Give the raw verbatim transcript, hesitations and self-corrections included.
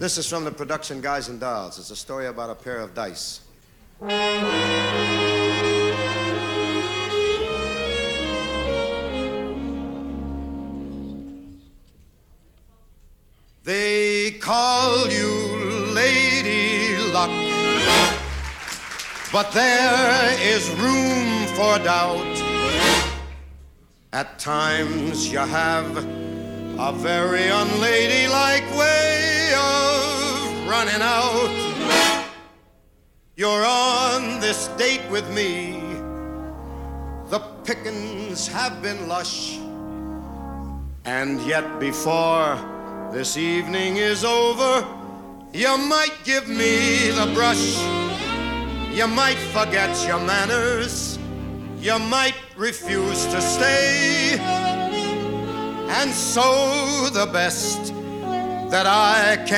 This is from the production Guys and Dolls. It's a story about a pair of dice. They call you Lady Luck, but there is room for doubt. At times you have a very unladylike way of running out. You're on this date with me. The pickings have been lush, and yet before this evening is over, you might give me the brush. You might forget your manners. You might refuse to stay. And so the best that I can